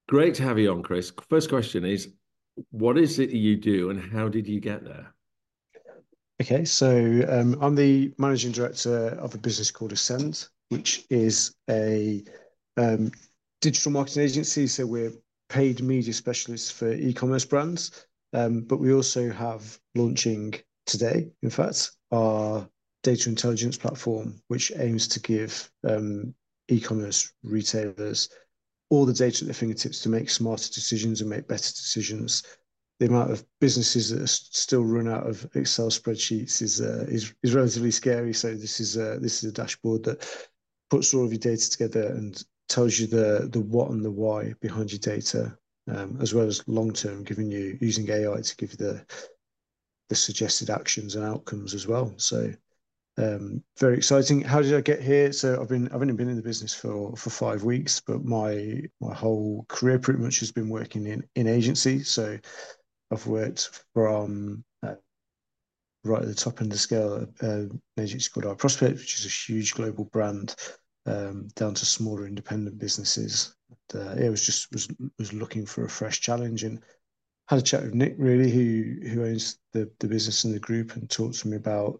Great to have you on, Chris. First question is, what is it you do and how did you get there? Okay, so I'm the managing director of a business called Ascend, which is a um, digital marketing agency. So we're paid media specialists for e-commerce brands, but we also have launching today, in fact, our data intelligence platform, which aims to give e-commerce retailers all the data at their fingertips to make smarter decisions and make better decisions. The amount of businesses that are still run out of Excel spreadsheets is relatively scary. So this is a dashboard that puts all of your data together and tells you the what and the why behind your data, as well as long term, giving you using AI to give you the suggested actions and outcomes as well. So very exciting. How did I get here? So I've only been in the business for 5 weeks, but my whole career pretty much has been working in agency. So I've worked from right at the top end of the scale, an agency called iProspect, which is a huge global brand, down to smaller independent businesses. Yeah, was looking for a fresh challenge and had a chat with Nick, really, who owns the business and the group, and talked to me about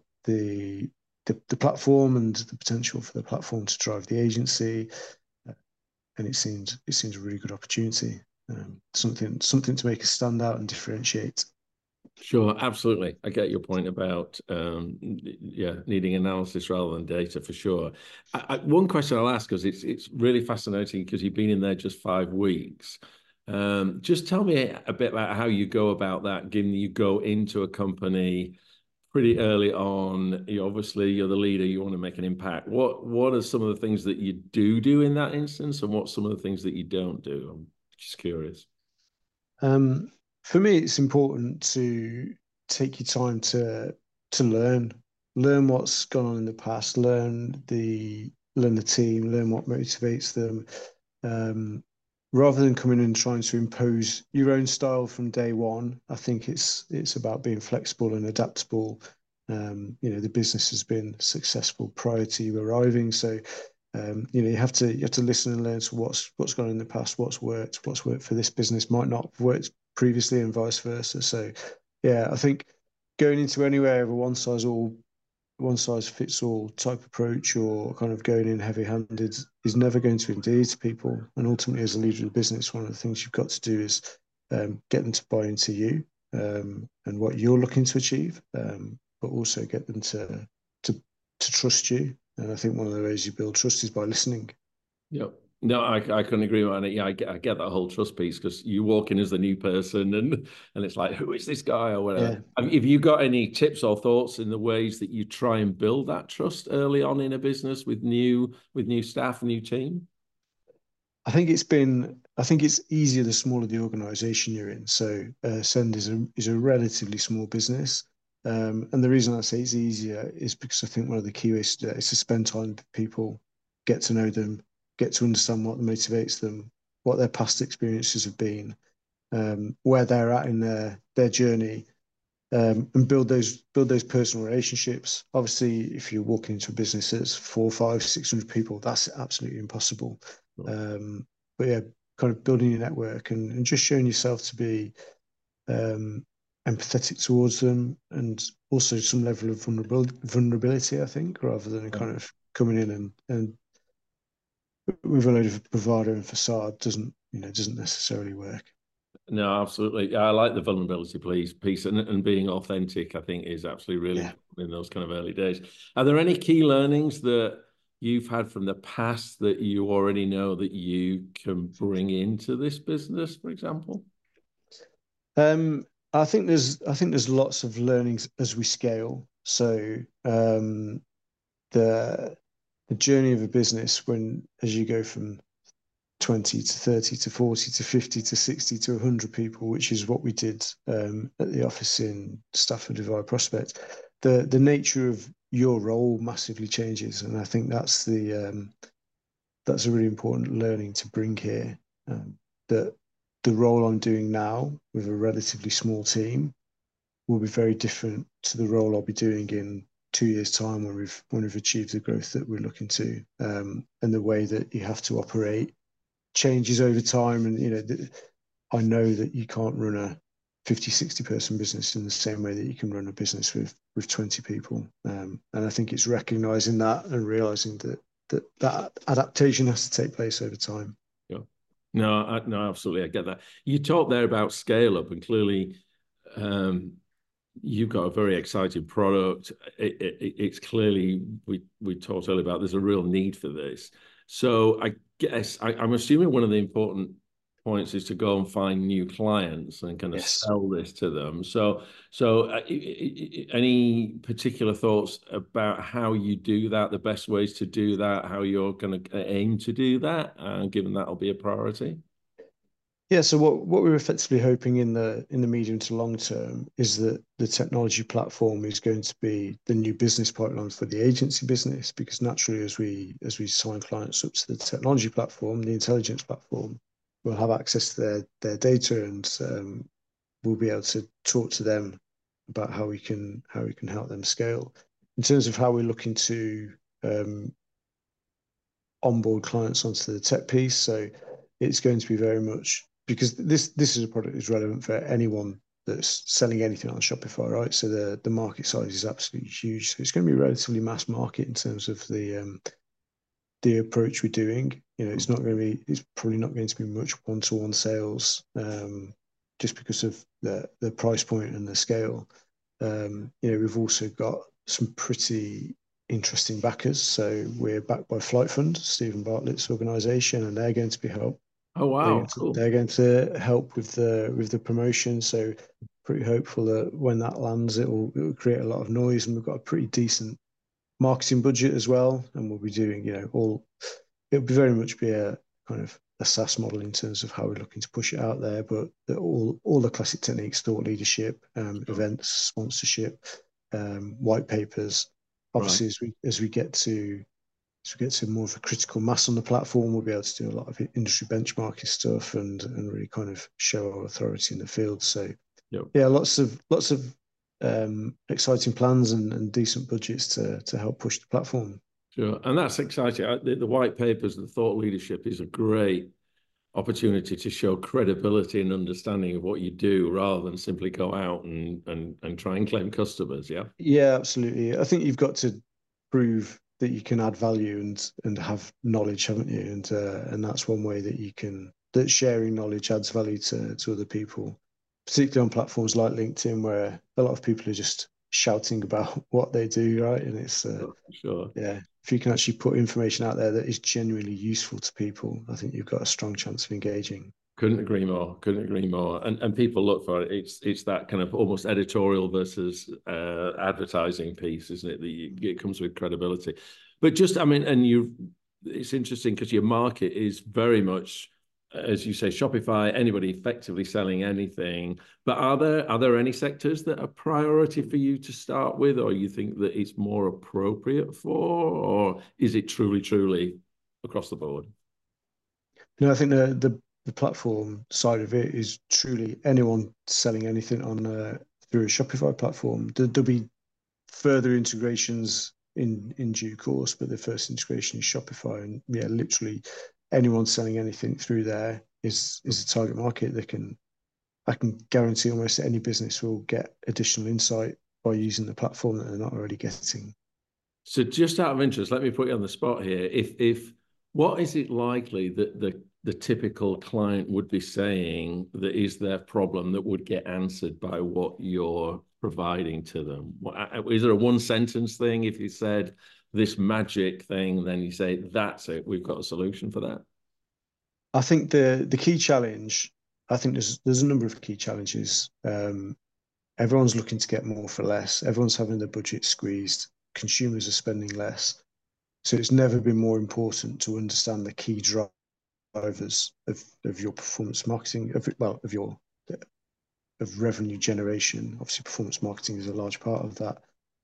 the platform and the potential for the platform to drive the agency. And it seems a really good opportunity, something to make us stand out and differentiate. Sure, absolutely. I get your point about yeah, needing analysis rather than data for sure. One question I'll ask, because it's really fascinating because you've been in there just 5 weeks. Just tell me a bit about how you go about that, given you go into a company pretty early on. You obviously you're the leader, you want to make an impact. What are some of the things that you do in that instance, and what's some of the things that you don't do? I'm just curious. Um, for me, it's important to take your time to learn what's gone on in the past, learn the team, learn what motivates them, um, rather than coming in and trying to impose your own style from day one. I think it's about being flexible and adaptable. The business has been successful prior to you arriving, so you have to listen and learn to what's gone in the past, what's worked for this business might not have worked previously, and vice versa. So, yeah, I think going into anywhere of a one size fits all type approach, or kind of going in heavy handed, is never going to endear to people. And ultimately, as a leader of the business, one of the things you've got to do is get them to buy into you, and what you're looking to achieve, but also get them to to trust you. And I think one of the ways you build trust is by listening. Yep. No, I couldn't agree more on it. Yeah, I get that whole trust piece because you walk in as the new person and it's like, who is this guy or whatever. Yeah, Have you got any tips or thoughts in the ways that you try and build that trust early on in a business with new staff, new team? I think it's easier the smaller the organization you're in. So Send is a relatively small business. And the reason I say it's easier is because I think one of the key ways to do it is to spend time with people, get to know them, get to understand what motivates them, what their past experiences have been, where they're at in their journey, and build those personal relationships. Obviously, if you're walking into a business that's 400, 500, 600 people, that's absolutely impossible. Um, but yeah, kind of building your network and just showing yourself to be um, empathetic towards them, and also some level of vulnerability, I think, rather than kind of coming in and with a load of bravado and facade doesn't necessarily work. No, absolutely. I like the vulnerability piece and being authentic, I think, is absolutely really Yeah. important in those kind of early days. Are there any key learnings that you've had from the past that you already know that you can bring into this business, for example? Um, I think there's lots of learnings as we scale. So the the journey of a business, when as you go from 20 to 30 to 40 to 50 to 60 to 100 people, which is what we did at the office in Stafford Divide Prospect, the nature of your role massively changes, and I think that's a really important learning to bring here. That the role I'm doing now with a relatively small team will be very different to the role I'll be doing in 2 years' time when we've achieved the growth that we're looking to, and the way that you have to operate changes over time, and I know that you can't run a 50, 60 person business in the same way that you can run a business with 20 people. And I think it's recognizing that and realizing that adaptation has to take place over time. Yeah. No, no, absolutely. I get that. You talked there about scale up, and clearly you've got a very exciting product. It's clearly, we talked earlier about there's a real need for this. So I guess I'm assuming one of the important points is to go and find new clients and kind of Yes. sell this to them. So any particular thoughts about how you do that, the best ways to do that, how you're going to aim to do that, given that'll be a priority? Yeah, so what we're effectively hoping in the medium to long term is that the technology platform is going to be the new business pipeline for the agency business, because naturally as we sign clients up to the technology platform, the intelligence platform, we'll have access to their data, and we'll be able to talk to them about how we can help them scale. In terms of how we're looking to onboard clients onto the tech piece, so it's going to be very much, because this is a product that's relevant for anyone that's selling anything on Shopify, right? So the market size is absolutely huge. So it's going to be relatively mass market in terms of the approach we're doing. It's probably not going to be much one-to-one sales, just because of the price point and the scale. We've also got some pretty interesting backers. So we're backed by Flight Fund, Stephen Bartlett's organization, and they're going to be help. Oh, wow, cool. They're going to help with the promotion. So pretty hopeful that when that lands, it will create a lot of noise, and we've got a pretty decent marketing budget as well. And we'll be doing, it'll be very much be a kind of a SaaS model in terms of how we're looking to push it out there, but all the classic techniques, thought leadership, events, sponsorship, white papers. Obviously, Right. as we get to more of a critical mass on the platform, we'll be able to do a lot of industry benchmarking stuff and really kind of show our authority in the field. So Yep. yeah, lots of exciting plans and decent budgets to help push the platform. Sure. And that's exciting. The white papers, the thought leadership is a great opportunity to show credibility and understanding of what you do rather than simply go out and try and claim customers. Yeah. Yeah, absolutely. I think you've got to prove that you can add value and have knowledge, haven't you? And that's one way that sharing knowledge adds value to other people, particularly on platforms like LinkedIn, where a lot of people are just shouting about what they do, right? And it's Sure. yeah, if you can actually put information out there that is genuinely useful to people, I think you've got a strong chance of engaging. Couldn't agree more. Couldn't agree more. And people look for it. It's that kind of almost editorial versus advertising piece, isn't it? It comes with credibility. But just, I mean, it's interesting because your market is very much, as you say, Shopify, anybody effectively selling anything. But are there any sectors that are priority for you to start with, or you think that it's more appropriate for, or is it truly across the board? No, I think the platform side of it is truly anyone selling anything on through a Shopify platform. There'll be further integrations in due course, but the first integration is Shopify, and yeah, literally anyone selling anything through there is a target market. I can guarantee almost any business will get additional insight by using the platform that they're not already getting. So just out of interest, let me put you on the spot here. If what is it likely that the typical client would be saying that is their problem that would get answered by what you're providing to them? Is there a one sentence thing? If you said this magic thing, then you say, that's it, we've got a solution for that. I think the key challenge, I think there's a number of key challenges. Everyone's looking to get more for less. Everyone's having their budget squeezed. Consumers are spending less. So it's never been more important to understand the key drivers of your performance marketing, of revenue generation. Obviously, performance marketing is a large part of that.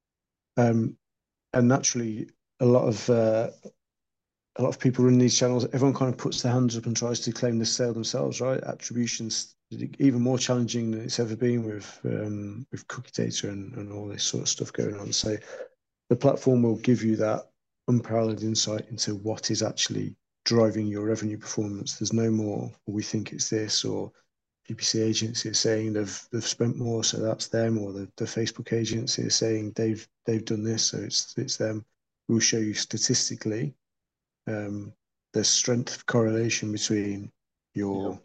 And naturally, a lot of people run these channels. Everyone kind of puts their hands up and tries to claim the sale themselves, right? Attribution's even more challenging than it's ever been with cookie data and all this sort of stuff going on. So the platform will give you that unparalleled insight into what is actually driving your revenue performance. There's no more, well, we think it's this, or PPC agency is saying they've spent more, so that's them, or the Facebook agency is saying they've done this, so it's them. We'll show you statistically the strength of correlation between your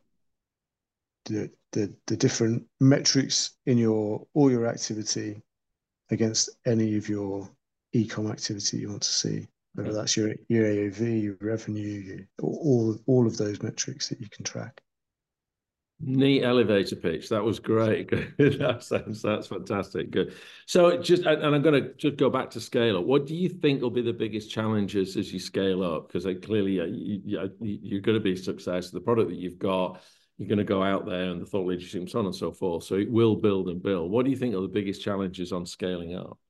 the different metrics in all your activity against any of your e-com activity you want to see, whether that's your AOV, your revenue, all of those metrics that you can track. Neat elevator pitch. That was great. That's fantastic. Good. So just, and I'm going to just go back to scale up. What do you think will be the biggest challenges as you scale up? Because clearly you're going to be a success. The product that you've got, you're going to go out there and the thought leadership and so on and so forth. So it will build and build. What do you think are the biggest challenges on scaling up?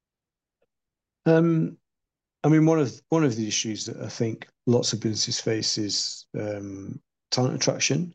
I mean, one of the issues that I think lots of businesses face is talent attraction.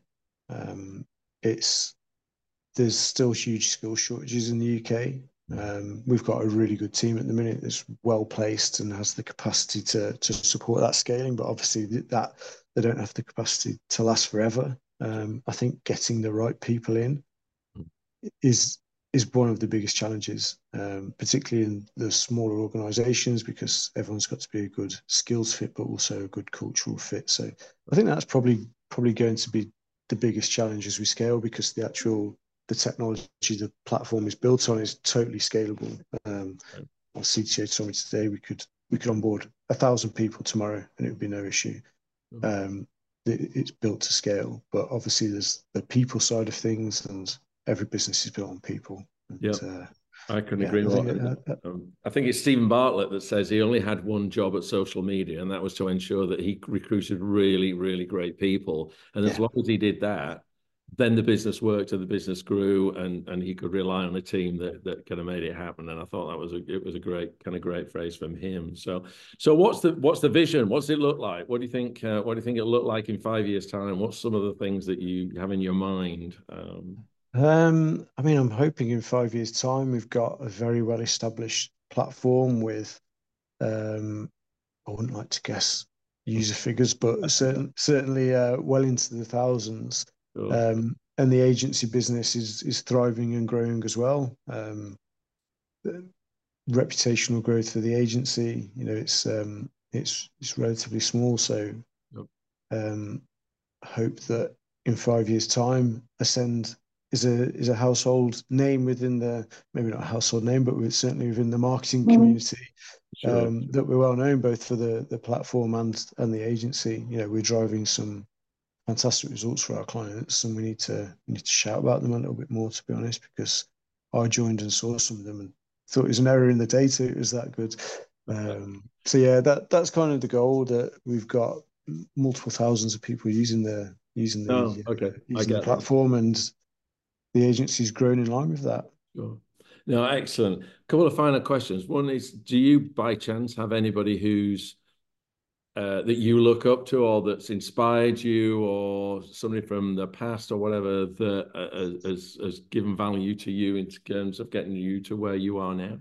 There's still huge skill shortages in the UK. We've got a really good team at the minute that's well placed and has the capacity to support that scaling, but obviously that they don't have the capacity to last forever. I think getting the right people in is one of the biggest challenges, particularly in the smaller organisations, because everyone's got to be a good skills fit, but also a good cultural fit. So I think that's probably going to be the biggest challenge as we scale, because the technology the platform is built on is totally scalable. Our CTO told me today we could onboard 1,000 people tomorrow and it would be no issue. It's built to scale, but obviously there's the people side of things, and every business is built on people. Yeah, I couldn't agree more. I think it's Stephen Bartlett that says he only had one job at social media, and that was to ensure that he recruited really, really great people. And as long as he did that, then the business worked and the business grew, and he could rely on a team that kind of made it happen. And I thought it was a great phrase from him. So what's the vision? What's it look like? What do you think? What do you think it'll look like in 5 years' time? What's some of the things that you have in your mind? I mean, I'm hoping in 5 years' time we've got a very well established platform with, I wouldn't like to guess user figures, but certainly well into the thousands. Sure. And the agency business is thriving and growing as well. Reputational growth for the agency, it's relatively small, so hope that in 5 years' time, Ascend is a household name within maybe not a household name, but certainly within the marketing community. Sure. That we're well known both for the platform and the agency. We're driving some fantastic results for our clients, and we need to shout about them a little bit more, to be honest, because I joined and saw some of them and thought it was an error in the data. It was that good. So yeah, that's kind of the goal, that we've got multiple thousands of people using the platform, and the agency's grown in line with that. Sure. No, excellent. A couple of final questions. One is, do you by chance have anybody who's that you look up to, or that's inspired you, or somebody from the past or whatever that has given value to you in terms of getting you to where you are now?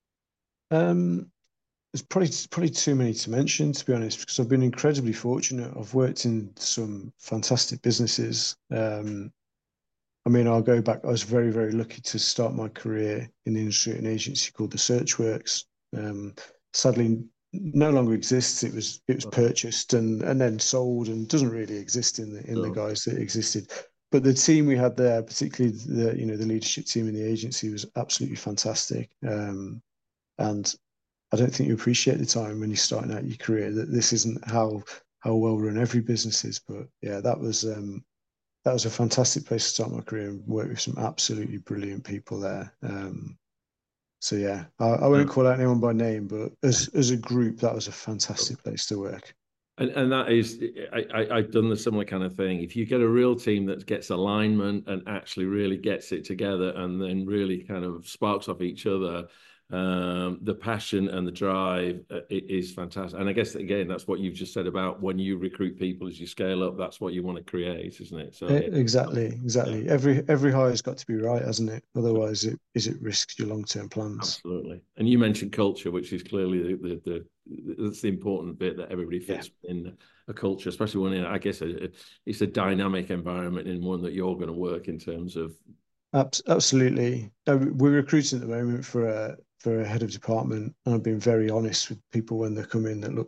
There's probably too many to mention, to be honest, because I've been incredibly fortunate. I've worked in some fantastic businesses. I mean, I'll go back. I was very, very lucky to start my career in the industry at an agency called the Searchworks. Sadly, no longer exists. It was purchased and then sold, and doesn't really exist in the guise that existed. But the team we had there, particularly the leadership team in the agency, was absolutely fantastic. And I don't think you appreciate the time when you're starting out your career that this isn't how well run every business is. But yeah, that was a fantastic place to start my career, and work with some absolutely brilliant people there. So yeah, I won't call out anyone by name, but as a group, that was a fantastic place to work. And that is, I've done the similar kind of thing. If you get a real team that gets alignment and actually really gets it together, and then really kind of sparks off each other, the passion and the drive is fantastic. And I guess, again, that's what you've just said about when you recruit people as you scale up, that's what you want to create, isn't it? So exactly. Yeah. Every hire's got to be right, hasn't it? Otherwise it risks your long-term plans. Absolutely. And you mentioned culture, which is clearly that's the important bit that everybody fits in. a culture, especially when I guess it's a dynamic environment in one that you're going to work in terms of. Absolutely. We're recruiting at the moment for a head of department, and I've been very honest with people when they come in that look,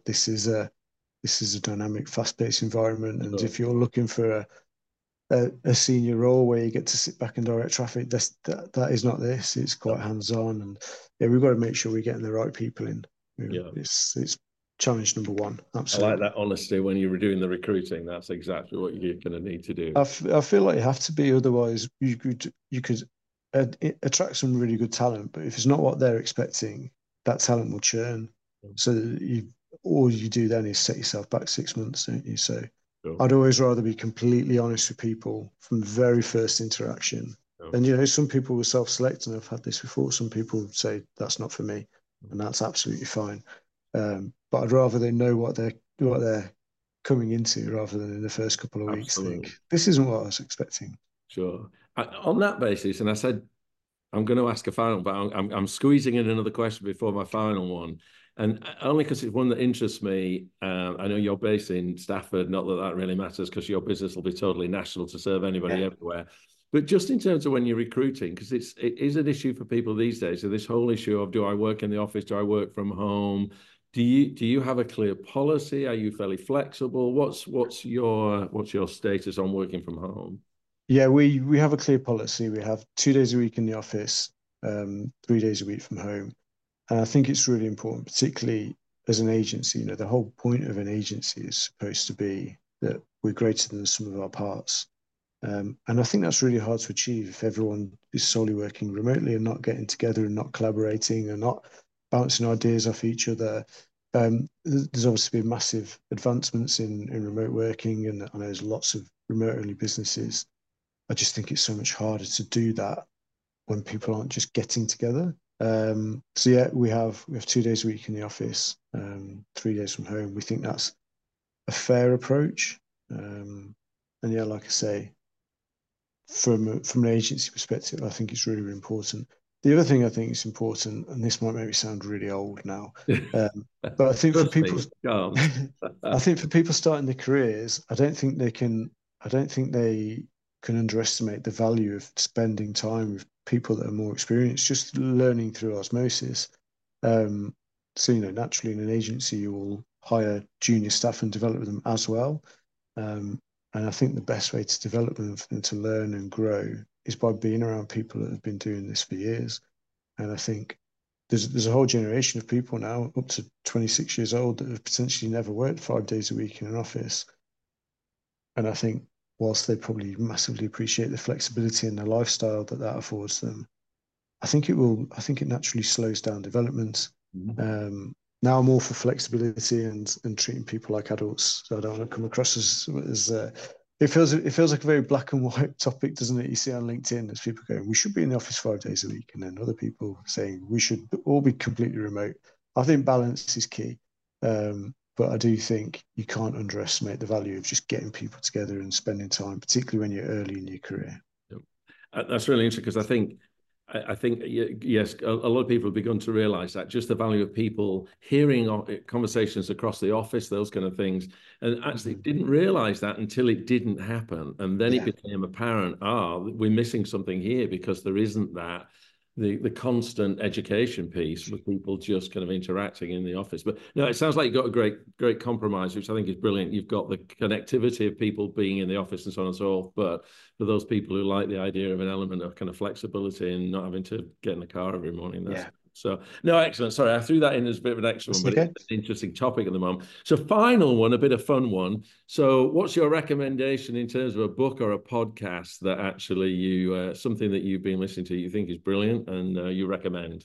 this is a dynamic, fast-paced environment, and if you're looking for a senior role where you get to sit back and direct traffic, that is not this. It's quite hands-on, and yeah, we've got to make sure we're getting the right people in. Yeah. It's challenge number one. I Absolutely. like that honesty when you're doing the recruiting. That's exactly what you're going to need to do. I feel like you have to be, otherwise you could attract some really good talent, but if it's not what they're expecting, that talent will churn. So all you do then is set yourself back 6 months, don't you? So Sure. I'd always rather be completely honest with people from the very first interaction. Sure. And you know, some people will self-select, and I've had this before. Some people say that's not for me, and that's absolutely fine. But I'd rather they know what they're coming into rather than in the first couple of weeks Absolutely. think this isn't what I was expecting. Sure. On that basis, and I said I'm going to ask a final, but I'm squeezing in another question before my final one, and only because it's one that interests me. I know you're based in Stafford, not that that really matters because your business will be totally national to serve anybody everywhere. But just in terms of when you're recruiting, because it is an issue for people these days. So this whole issue of do I work in the office, do I work from home? Do you have a clear policy? Are you fairly flexible? What's your status on working from home? Yeah, we have a clear policy. We have 2 days a week in the office, 3 days a week from home. And I think it's really important, particularly as an agency. You know, the whole point of an agency is supposed to be that we're greater than the sum of our parts. And I think that's really hard to achieve if everyone is solely working remotely and not getting together and not collaborating and not bouncing ideas off each other. There's obviously been massive advancements in remote working, and I know there's lots of remote only businesses. I just think it's so much harder to do that when people aren't just getting together. So yeah, we have 2 days a week in the office, 3 days from home. We think that's a fair approach. And yeah, like I say, from an agency perspective, I think it's really, really important. The other thing I think is important, and this might make me sound really old now, but I think for Trust people, me, can't. I think for people starting their careers, I don't think they can underestimate the value of spending time with people that are more experienced, just learning through osmosis. Um, so, you know, naturally in an agency, you will hire junior staff and develop them as well. Um, and I think the best way to develop them for them to learn and grow is by being around people that have been doing this for years. And I think there's a whole generation of people now up to 26 years old that have potentially never worked 5 days a week in an office. And I think whilst they probably massively appreciate the flexibility and the lifestyle that that affords them, I think it naturally slows down development. Now I'm all for flexibility and treating people like adults. So I don't want to come across as it feels like a very black and white topic, doesn't it? You see on LinkedIn, there's people going, we should be in the office 5 days a week, and then other people saying we should all be completely remote. I think balance is key. But I do think you can't underestimate the value of just getting people together and spending time, particularly when you're early in your career. That's really interesting because I think yes, a lot of people have begun to realise that just the value of people hearing conversations across the office, those kind of things, and actually didn't realise that until it didn't happen, and then it became apparent. We're missing something here because there isn't that. The constant education piece with people just kind of interacting in the office. But no, it sounds like you've got a great compromise, which I think is brilliant. You've got the connectivity of people being in the office and so on and so forth. But for those people who like the idea of an element of kind of flexibility and not having to get in the car every morning, so no, excellent. Sorry, I threw that in as a bit of an extra one, but it's an interesting topic at the moment. So final one, a bit of fun one. So what's your recommendation in terms of a book or a podcast that actually you something that you've been listening to you think is brilliant and you recommend?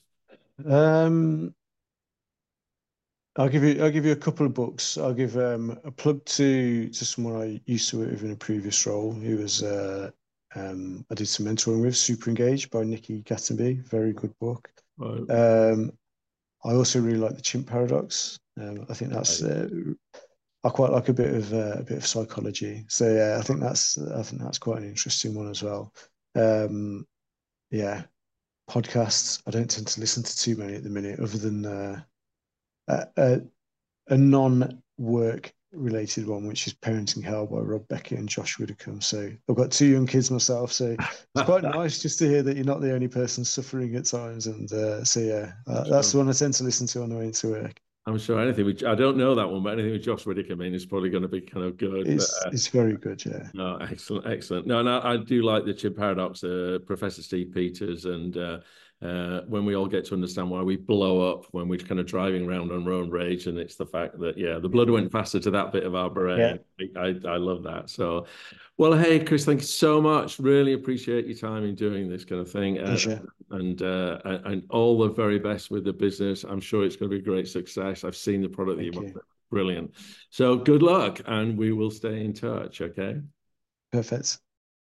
I'll give you a couple of books. I'll give a plug to someone I used to work with in a previous role. Who was I did some mentoring with, Super Engaged by Nikki Gattenby. Very good book. Right. I also really like the Chimp Paradox. I think that's I quite like a bit of psychology. So yeah, I think that's quite an interesting one as well. Yeah, podcasts. I don't tend to listen to too many at the minute, other than a non-work related one, which is Parenting Hell by Rob Beckett and Josh Widdicombe. So I've got 2 young kids myself, so it's quite nice just to hear that you're not the only person suffering at times. And so yeah, that's the one I tend to listen to on the way into work. I'm sure anything I don't know that one, but anything with Josh Whittaker, I mean, is probably going to be kind of good. It's very good, yeah. No, excellent, excellent. No, no, I do like the Chimp Paradox, Professor Steve Peters, and when we all get to understand why we blow up when we're kind of driving around on road rage, and it's the fact that the blood went faster to that bit of our brain. Yeah. I love that. So, well, hey, Chris, thank you so much. Really appreciate your time in doing this kind of thing. And all the very best with the business. I'm sure it's going to be a great success. I've seen the product that you've got. Brilliant. So good luck, and we will stay in touch. Okay. Perfect.